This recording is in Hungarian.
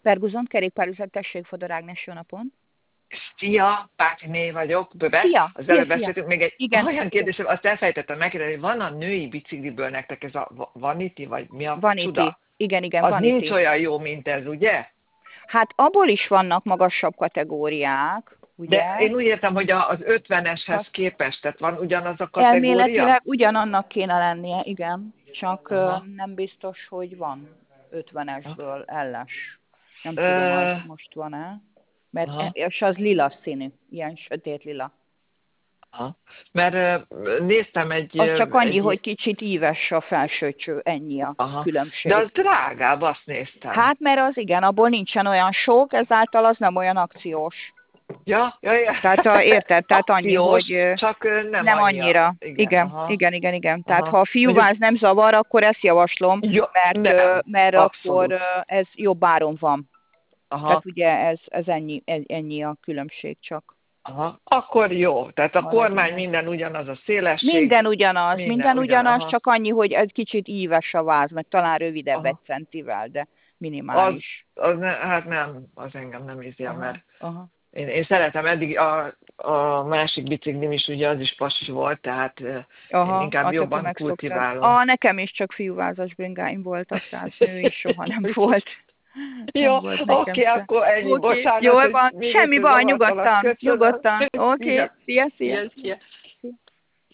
Ferguson, kerékpárüzlet, tessék, Fodor Ágnes, jó napon. Szia, Pátiné vagyok, Böbe. Szia, Az szia, előbb szia. beszéltünk, még egy Igen, olyan igen. kérdésem, azt elfelejtettem megkérdezni, hogy van a női bicikliből nektek ez a Vanity, vagy mi a Van itt. csuda? Igen, igen, Az van nincs itt. olyan jó, mint ez, ugye? Hát abból is vannak magasabb kategóriák, ugye? De én úgy értem, hogy az 50-eshez Csak képest, tehát van ugyanaz a kategória? elméletileg ugyanannak kéne lennie, igen. Csak Aha. nem biztos, hogy van Aha. 50-esből elles. Nem tudom, az Ö, most van-e. Mert aha. és az lila színű, ilyen sötét lila. Aha. Mert néztem Az csak annyi, hogy egy... kicsit íves a felsőcső, ennyi a Aha. De különbség. az drágább, azt néztem. Hát, mert az igen, abból nincsen olyan sok, ezáltal az nem olyan akciós. Ja, ja, ja. Tehát érted, tehát annyi, Akciós, hogy csak nem nem annyira. annyira. Igen, Igen, aha. igen, igen, igen. Tehát ha Aha. a Mondjuk, fiúváz nem zavar, akkor ezt javaslom, ja, nem, mert akkor abszolút. ez jobb áron van. Tehát Aha, ugye ez ennyi a különbség csak aha. Akkor jó. Tehát a kormány maradjon. minden ugyanaz, a szélesség, minden Minden ugyanaz. ugyanaz, Aha, csak annyi, hogy egy kicsit íves a váz, meg talán rövidebb egy aha. centivel, de Az, minimális. hát nem, az engem nem izél, Aha, mert aha. én szeretem, eddig a másik biciklim is ugye az is pasi volt, tehát én Aha, inkább hát akkor jobban megszoktad. kultiválom. Nekem is csak fiúvázas bringáim voltak, tehát női soha nem volt. Jó, Nem volt nekem oké, se. akkor ennyi, Oké, bocsánat, jól hogy van, még semmi egyszer baj, zavartalak. nyugodtan, Köszönöm. nyugodtan. Oké, Szia, szia, szia. szia, szia.